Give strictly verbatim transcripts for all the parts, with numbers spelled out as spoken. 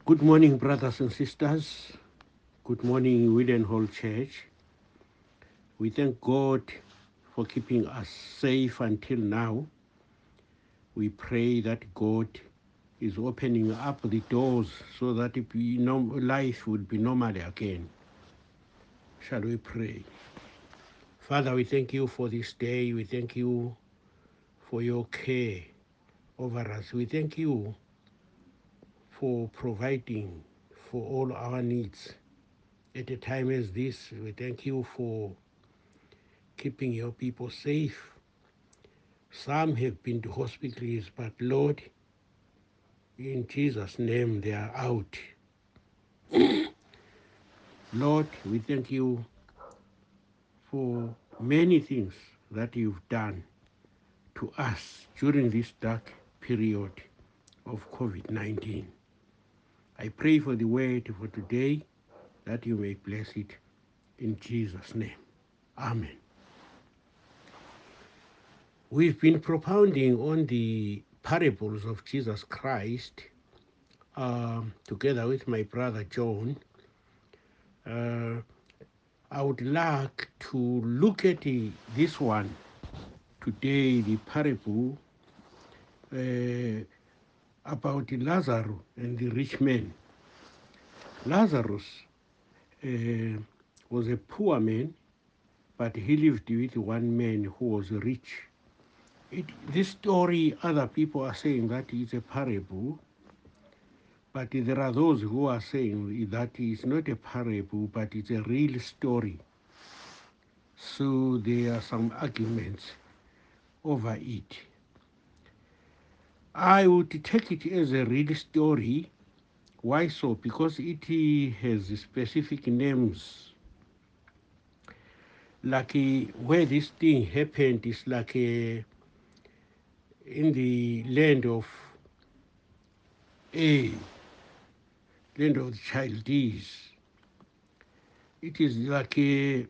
Good morning, brothers and sisters. Good morning, William Hall Church. We thank God for keeping us safe until now. We pray that God is opening up the doors so that it be norm- life would be normal again. Shall we pray? Father, we thank you for this day. We thank you for your care over us. We thank you for providing for all our needs. At a time as this, we thank you for keeping your people safe. Some have been to hospitals, but Lord, in Jesus' name, they are out. Lord, we thank you for many things that you've done to us during this dark period of COVID nineteen. I pray for the word for today that you may bless it in Jesus' name. Amen. We've been propounding on the parables of Jesus Christ um, together with my brother John. Uh, I would like to look at the, this one today, the parable uh, about Lazarus and the rich man. Lazarus uh, was a poor man, but he lived with one man who was rich. It, this story, other people are saying that it's a parable, but there are those who are saying that it's not a parable, but it's a real story. So there are some arguments over it. I would take it as a real story. Why so? Because it has specific names. Like uh, where this thing happened is like uh, in the land of A, land of the Chaldees. It is like uh,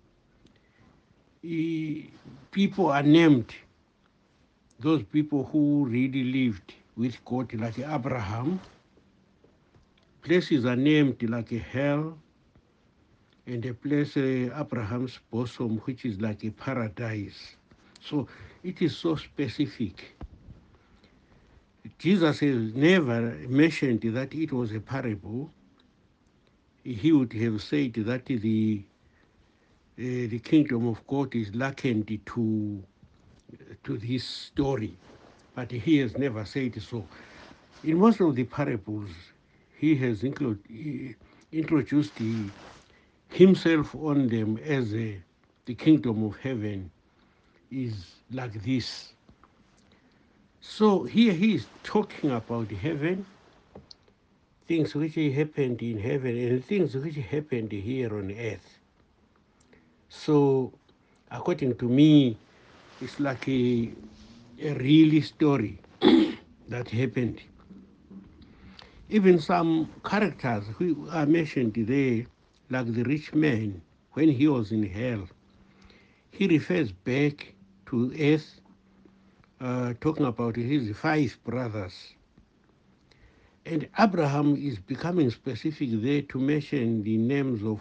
uh, people are named, those people who really lived with God, like Abraham. Places are named like a hell, and a place, uh, Abraham's bosom, which is like a paradise. So it is so specific. Jesus has never mentioned that it was a parable. He would have said that the uh, the kingdom of God is likened to to this story, but he has never said so. In most of the parables, he has include, he introduced the, himself on them as a, the kingdom of heaven is like this. So here he is talking about heaven, things which happened in heaven and things which happened here on earth. So according to me, it's like a, a real story that happened. Even some characters who are mentioned there, like the rich man, when he was in hell, he refers back to earth, uh, talking about his five brothers. And Abraham is becoming specific there to mention the names of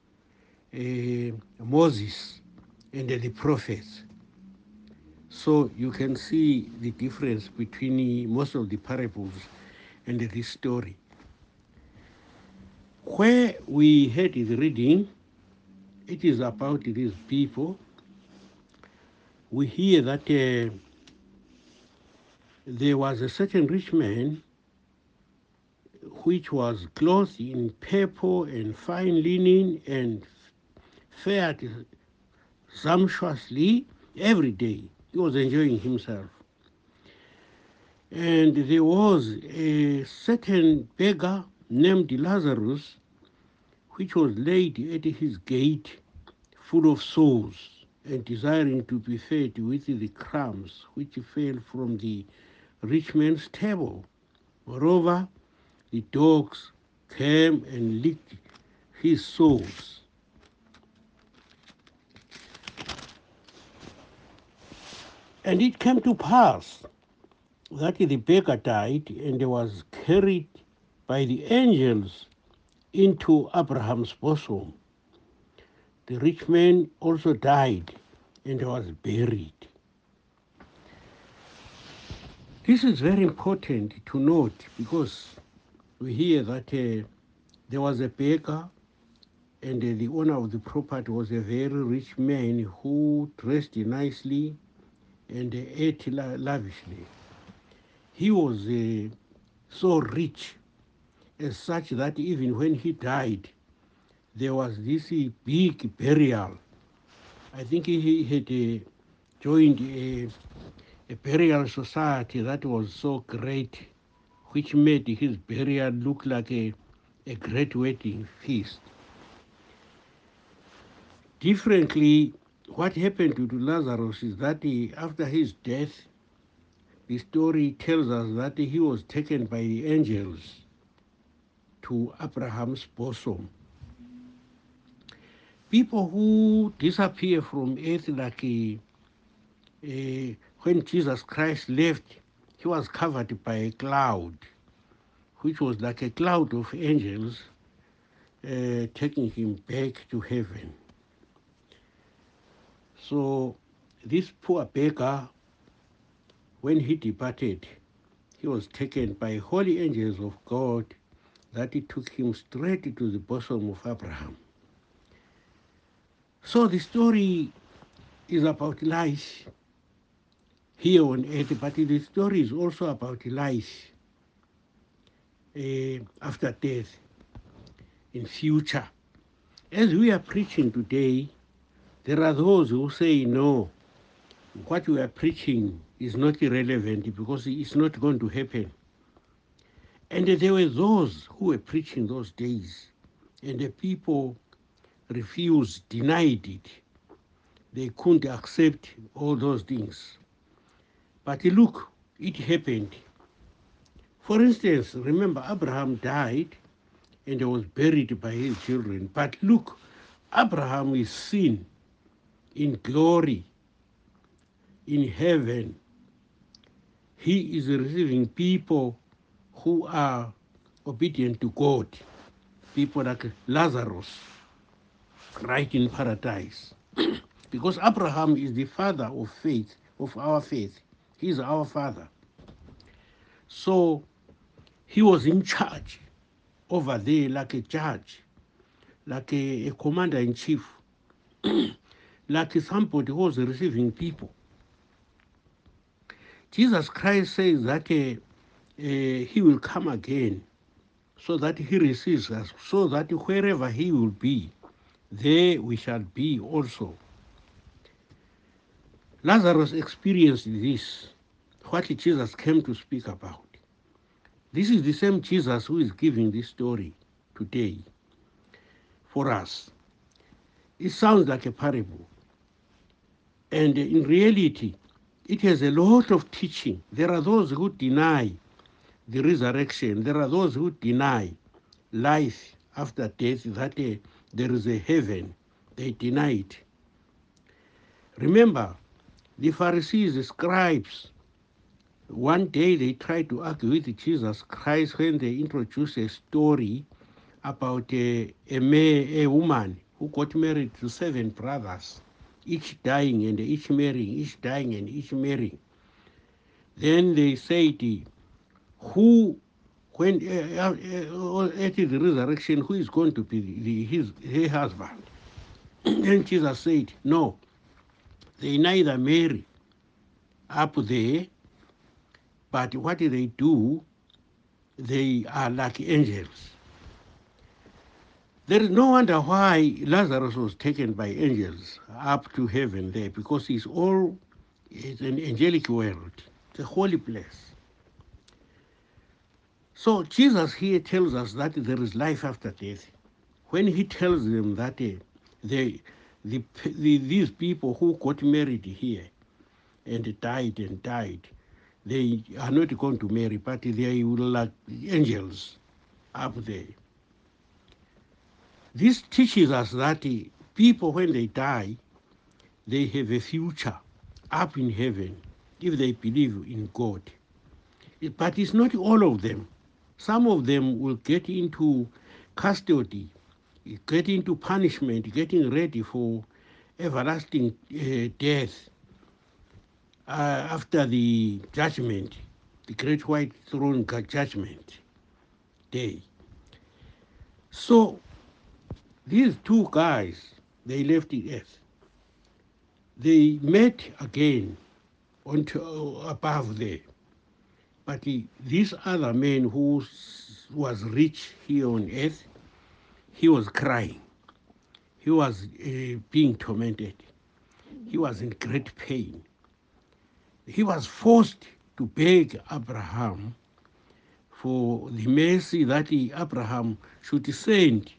uh, Moses and the prophets. So you can see the difference between most of the parables and this story. Where we had the reading, it is about these people. We hear that uh, there was a certain rich man which was clothed in purple and fine linen and fared sumptuously every day. He was enjoying himself. And there was a certain beggar named Lazarus, which was laid at his gate, full of sores, and desiring to be fed with the crumbs which fell from the rich man's table. Moreover, the dogs came and licked his sores. And it came to pass that the beggar died and was carried by the angels into Abraham's bosom. The rich man also died and was buried. This is very important to note because we hear that uh, there was a baker and uh, the owner of the property was a very rich man who dressed nicely and uh, ate la- lavishly. He was uh, so rich as such that even when he died, there was this uh, big burial. I think he had uh, joined a, a burial society that was so great, which made his burial look like a, a great wedding feast. Differently, what happened to, to Lazarus is that he, after his death, the story tells us that he was taken by the angels to Abraham's bosom. People who disappear from earth like a, a, when Jesus Christ left, he was covered by a cloud, which was like a cloud of angels uh, taking him back to heaven. So this poor beggar, when he departed, he was taken by holy angels of God that it took him straight to the bosom of Abraham. So the story is about life here on earth, but the story is also about life uh, after death, in future. As we are preaching today, there are those who say, no, what we are preaching is not irrelevant because it's not going to happen. And there were those who were preaching those days, and the people refused, denied it. They couldn't accept all those things. But look, it happened. For instance, remember Abraham died and was buried by his children. But look, Abraham is seen in glory in heaven. He is receiving people who are obedient to God, people like Lazarus, right in paradise. Because Abraham is the father of faith, of our faith. He is our father. So he was in charge over there like a judge, like a, a commander-in-chief, like somebody who was receiving people. Jesus Christ says that uh, uh, he will come again so that he receives us, so that wherever he will be, there we shall be also. Lazarus experienced this, what Jesus came to speak about. This is the same Jesus who is giving this story today for us. It sounds like a parable. And in reality, it has a lot of teaching. There are those who deny the resurrection. There are those who deny life after death, that uh, there is a heaven. They deny it. Remember, the Pharisees, the scribes, one day they tried to argue with Jesus Christ when they introduced a story about a, a, a woman who got married to seven brothers, each dying and each marrying, each dying and each marrying. Then they said, who, when uh, uh, at the resurrection, who is going to be the, his, her husband? Then Jesus said, no, they neither marry up there, but what they do, they are like angels. There is no wonder why Lazarus was taken by angels up to heaven there, because it's all it's an angelic world. It's a holy place. So Jesus here tells us that there is life after death. When he tells them that uh, they, the, the, these people who got married here and died and died, they are not going to marry, but they will like angels up there. This teaches us that uh, people, when they die, they have a future up in heaven if they believe in God. But it's not all of them. Some of them will get into custody, get into punishment, getting ready for everlasting uh, death uh, after the judgment, the great white throne judgment day. So these two guys, they left the earth. They met again on to, uh, above there. But he, this other man who was rich here on earth, he was crying. He was uh, being tormented. He was in great pain. He was forced to beg Abraham for the mercy that he, Abraham should send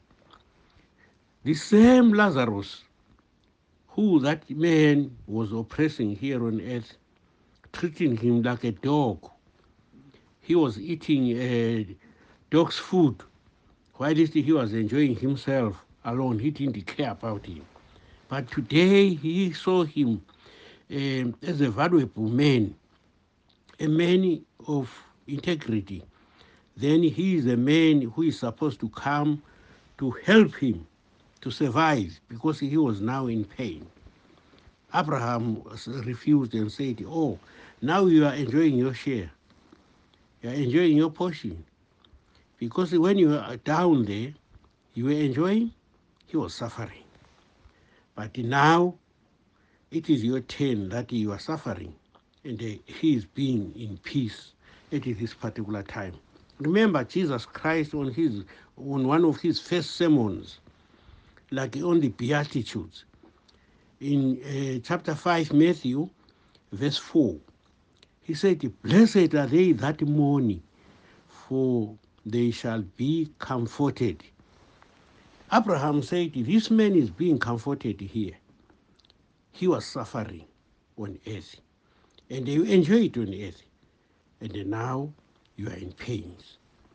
the same Lazarus who that man was oppressing here on earth, treating him like a dog. He was eating uh, dog's food, while he was enjoying himself alone. He didn't care about him. But today he saw him um, as a valuable man, a man of integrity. Then he is a man who is supposed to come to help him to survive because he was now in pain. Abraham refused and said, oh, now you are enjoying your share. You are enjoying your portion. Because when you are down there, you were enjoying, he was suffering. But now it is your turn that you are suffering, and he is being in peace at this particular time. Remember, Jesus Christ on his on one of his first sermons, like on the Beatitudes, in uh, chapter five, Matthew, verse four, he said, blessed are they that mourn, for they shall be comforted. Abraham said, this man is being comforted here. He was suffering on earth, and you enjoy it on earth, and now you are in pains.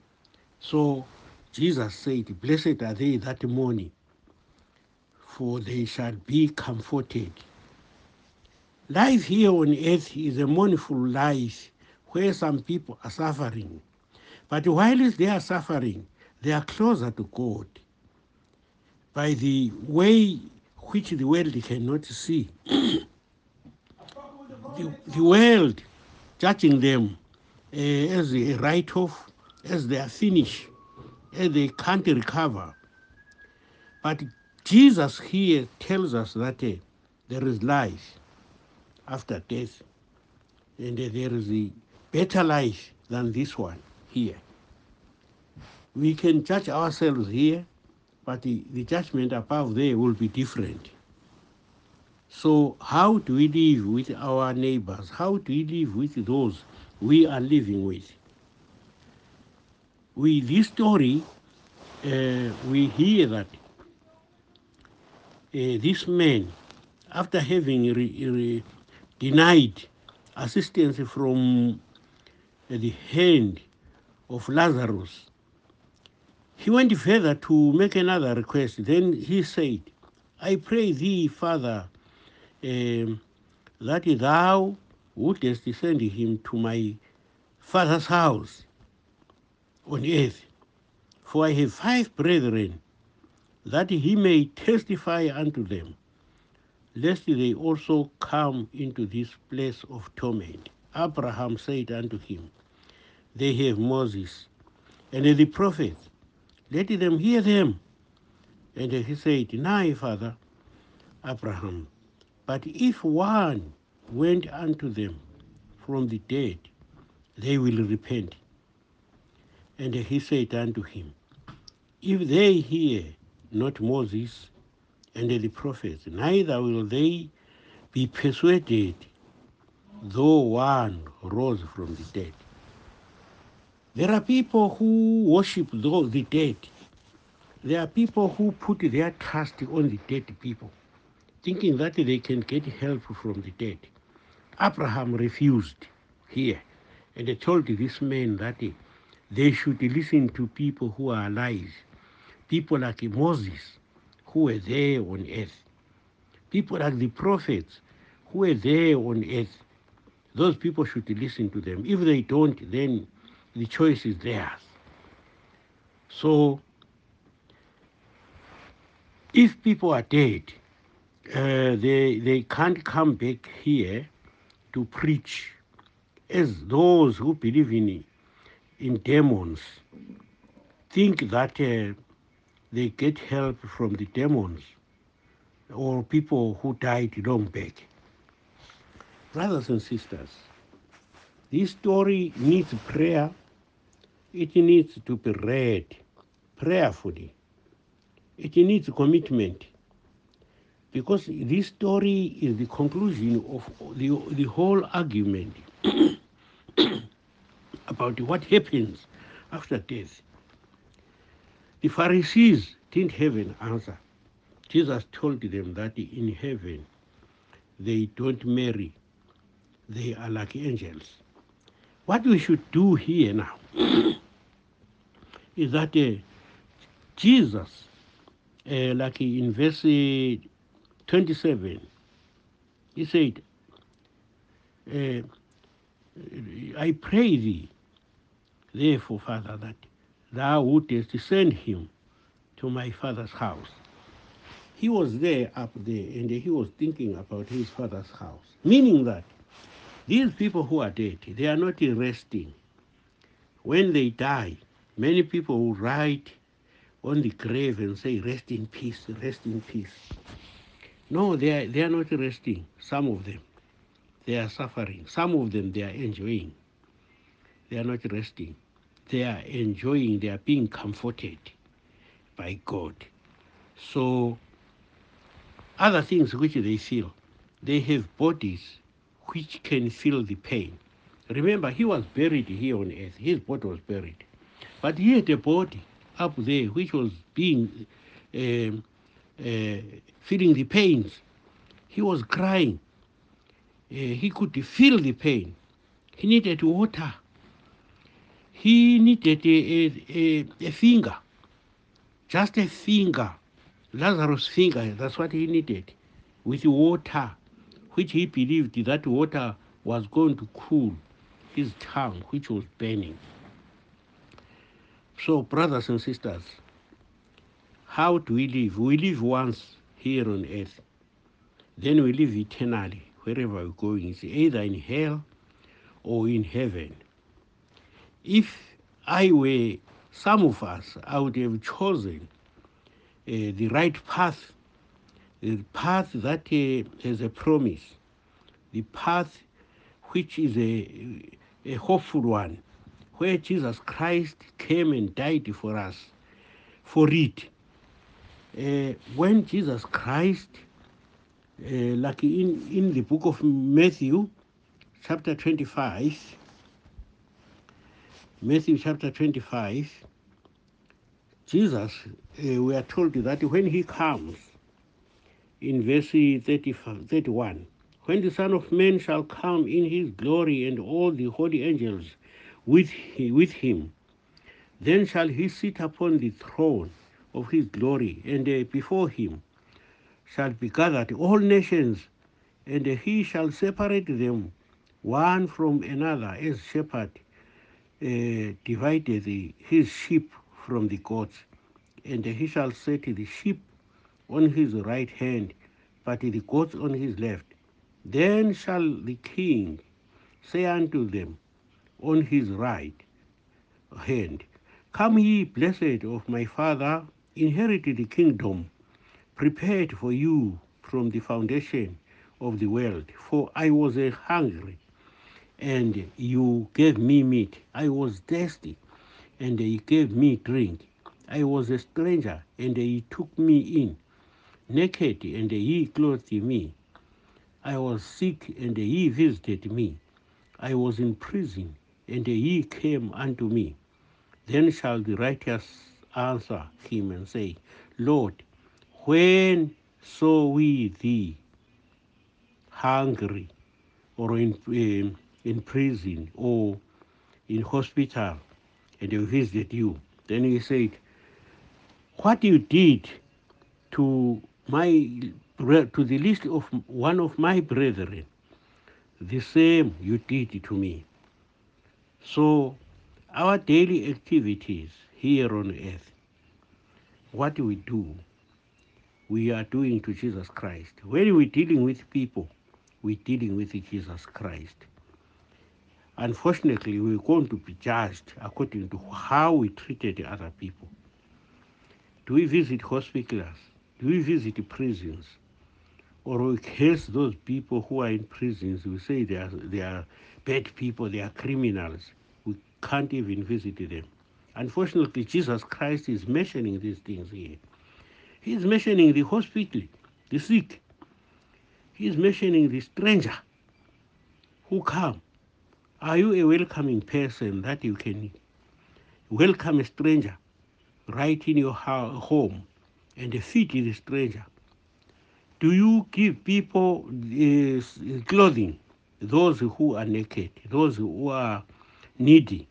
So Jesus said, blessed are they that mourn, for they shall be comforted. Life here on earth is a mournful life where some people are suffering. But while they are suffering, they are closer to God by the way which the world cannot see. the, the world judging them uh, as a write-off, as they are finished, as they can't recover. But Jesus here tells us that uh, there is life after death, and uh, there is a better life than this one here. We can judge ourselves here, but the, the judgment above there will be different. So how do we live with our neighbors? How do we live with those we are living with? With this story, uh, we hear that uh, this man, after having re- re- denied assistance from uh, the hand of Lazarus, he went further to make another request. Then he said, I pray thee, Father, um, that thou wouldest send him to my father's house on earth. For I have five brethren, that he may testify unto them, lest they also come into this place of torment. Abraham said unto him, they have Moses and the prophets, let them hear them. And he said, nay, Father Abraham, but if one went unto them from the dead, they will repent. And he said unto him, if they hear not Moses and the prophets, neither will they be persuaded, though one rose from the dead. There are people who worship the dead. There are people who put their trust on the dead people, thinking that they can get help from the dead. Abraham refused here, and they told this man that they should listen to people who are alive, people like Moses, who were there on earth, people like the prophets, who were there on earth. Those people should listen to them. If they don't, then the choice is theirs. So if people are dead, uh, they, they can't come back here to preach as those who believe in, in demons think that uh, they get help from the demons or people who died long back. Brothers and sisters, this story needs prayer. It needs to be read prayerfully. It needs commitment because this story is the conclusion of the, the whole argument about what happens after death. The Pharisees didn't have an answer. Jesus told them that in heaven they don't marry, they are like angels. What we should do here now is that uh, Jesus, uh, like in verse uh, twenty-seven, he said, uh, I pray thee, therefore, Father, that thou wouldest send him to my father's house. He was there up there and he was thinking about his father's house, meaning that these people who are dead, they are not resting. When they die, many people will write on the grave and say, rest in peace, rest in peace. No, they are, they are not resting, some of them. They are suffering. Some of them, they are enjoying. They are not resting. They are enjoying, they are being comforted by God. So other things which they feel, they have bodies which can feel the pain. Remember, he was buried here on earth. His body was buried. But he had a body up there which was being, um, uh, feeling the pains. He was crying. Uh, he could feel the pain. He needed water. He needed a, a, a, a finger, just a finger, Lazarus' finger, that's what he needed, with water, which he believed that water was going to cool his tongue, which was burning. So, brothers and sisters, how do we live? We live once here on earth, then we live eternally, wherever we're going. It's either in hell or in heaven. If I were some of us, I would have chosen uh, the right path, the path that uh, has a promise, the path which is a, a hopeful one, where Jesus Christ came and died for us, for it. Uh, when Jesus Christ, uh, like in, in the book of Matthew, chapter twenty-five, Matthew chapter twenty-five, Jesus, uh, we are told that when he comes, in verse thirty, thirty-one, when the Son of Man shall come in his glory and all the holy angels with, he, with him, then shall he sit upon the throne of his glory, and uh, before him shall be gathered all nations, and uh, he shall separate them one from another, as shepherd uh, divided the, his sheep from the goats. And uh, he shall set the sheep on his right hand, but the goats on his left. Then shall the king say unto them on his right hand, Come ye, blessed of my Father, inherit the kingdom prepared for you from the foundation of the world. For I was uh, hungry, and you gave me meat. I was thirsty, and you gave me drink. I was a stranger, and ye took me in. Naked, and ye clothed me. I was sick, and ye visited me. I was in prison, and ye came unto me. Then shall the righteous answer him and say, Lord, when saw we thee hungry, or in, in, in prison, or in hospital, and we visited you? Then he said, what you did to my to the least of one of my brethren, the same you did to me. So our daily activities here on earth, what we do, we are doing to Jesus Christ. When we're dealing with people, we're dealing with Jesus Christ. Unfortunately, we're going to be judged according to how we treated other people. Do we visit hospitals? Do we visit prisons? Or we curse those people who are in prisons? We say they are, they are bad people, they are criminals. We can't even visit them. Unfortunately, Jesus Christ is mentioning these things here. He's mentioning the hospital, the sick. He's mentioning the stranger who come. Are you a welcoming person that you can welcome a stranger right in your home and feed the stranger? Do you give people uh, clothing, those who are naked, those who are needy?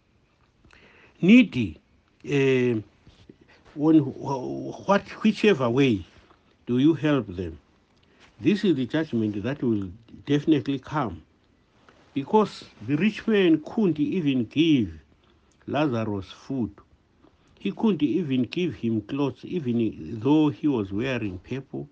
Needy, uh, when, what, whichever way do you help them? This is the judgment that will definitely come, because the rich man couldn't even give Lazarus food. He couldn't even give him clothes, even though he was wearing purple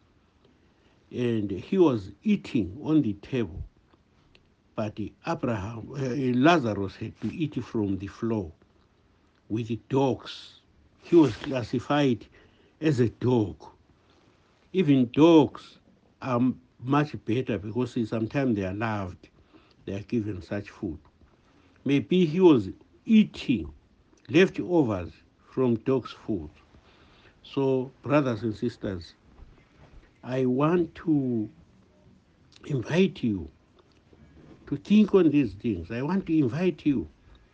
and he was eating on the table. But Abraham, uh, Lazarus had to eat from the floor with the dogs. He was classified as a dog. Even dogs are much better because sometimes they are loved. They are given such food. Maybe he was eating leftovers from dog's food. So, brothers and sisters, I want to invite you to think on these things. I want to invite you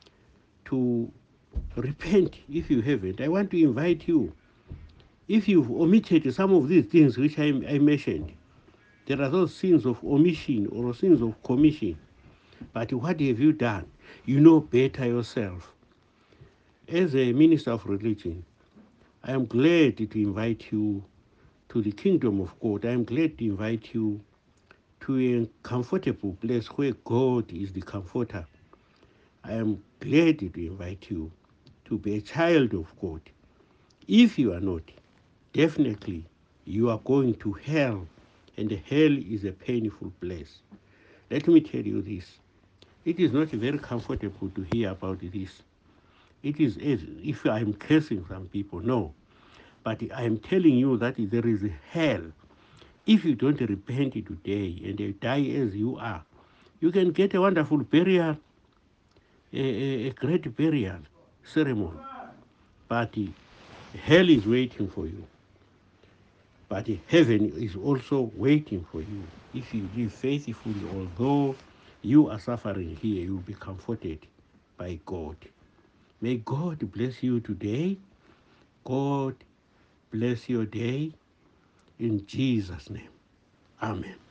to repent if you haven't. I want to invite you, if you've omitted some of these things which I, I mentioned, there are those sins of omission or sins of commission. But what have you done? You know better yourself. As a minister of religion, I am glad to invite you to the kingdom of God. I am glad to invite you to a comfortable place where God is the comforter. I am glad to invite you to be a child of God. If you are not, definitely you are going to hell, and hell is a painful place. Let me tell you this. It is not very comfortable to hear about this. It is as if I am cursing some people, no. But I am telling you that there is hell. If you don't repent today and you die as you are, you can get a wonderful burial, a, a, a great burial ceremony. But hell is waiting for you. But heaven is also waiting for you. If you live faithfully, although you are suffering here, you will be comforted by God. May God bless you today. God bless your day. In Jesus' name. Amen.